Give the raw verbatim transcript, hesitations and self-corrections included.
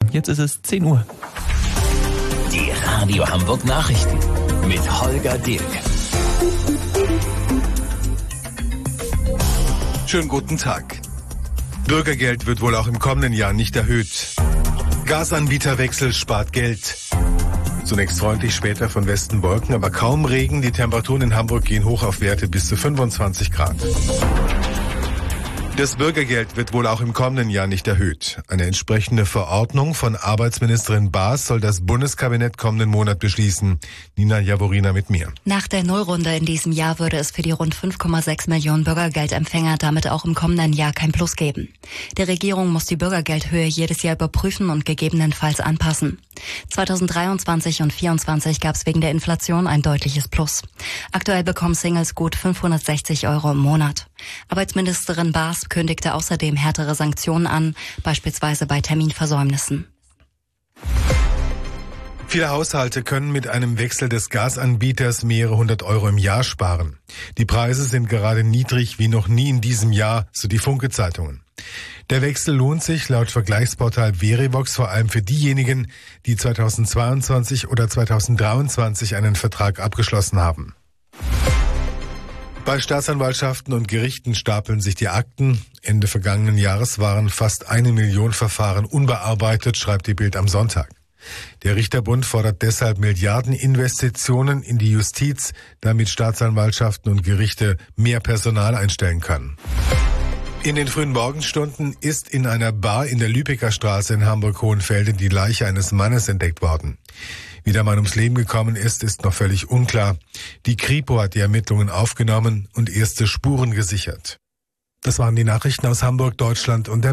Jetzt ist es zehn Uhr. Die Radio Hamburg Nachrichten mit Holger Dilk. Schönen guten Tag. Bürgergeld wird wohl auch im kommenden Jahr nicht erhöht. Gasanbieterwechsel spart Geld. Zunächst freundlich, später von Westen Wolken, aber kaum Regen. Die Temperaturen in Hamburg gehen hoch auf Werte bis zu fünfundzwanzig Grad. Das Bürgergeld wird wohl auch im kommenden Jahr nicht erhöht. Eine entsprechende Verordnung von Arbeitsministerin Baas soll das Bundeskabinett kommenden Monat beschließen. Nina Jaworina mit mir. Nach der Nullrunde in diesem Jahr würde es für die rund fünf Komma sechs Millionen Bürgergeldempfänger damit auch im kommenden Jahr kein Plus geben. Die Regierung muss die Bürgergeldhöhe jedes Jahr überprüfen und gegebenenfalls anpassen. zweitausenddreiundzwanzig und vierundzwanzig gab es wegen der Inflation ein deutliches Plus. Aktuell bekommen Singles gut fünfhundertsechzig Euro im Monat. Arbeitsministerin Baas kündigte außerdem härtere Sanktionen an, beispielsweise bei Terminversäumnissen. Viele Haushalte können mit einem Wechsel des Gasanbieters mehrere hundert Euro im Jahr sparen. Die Preise sind gerade niedrig wie noch nie in diesem Jahr, so die Funke-Zeitungen. Der Wechsel lohnt sich laut Vergleichsportal Verivox vor allem für diejenigen, die zweitausendzweiundzwanzig oder zweitausenddreiundzwanzig einen Vertrag abgeschlossen haben. Bei Staatsanwaltschaften und Gerichten stapeln sich die Akten. Ende vergangenen Jahres waren fast eine Million Verfahren unbearbeitet, schreibt die Bild am Sonntag. Der Richterbund fordert deshalb Milliardeninvestitionen in die Justiz, damit Staatsanwaltschaften und Gerichte mehr Personal einstellen können. In den frühen Morgenstunden ist in einer Bar in der Lübecker Straße in Hamburg-Hohenfelden die Leiche eines Mannes entdeckt worden. Wie der Mann ums Leben gekommen ist, ist noch völlig unklar. Die Kripo hat die Ermittlungen aufgenommen und erste Spuren gesichert. Das waren die Nachrichten aus Hamburg, Deutschland und der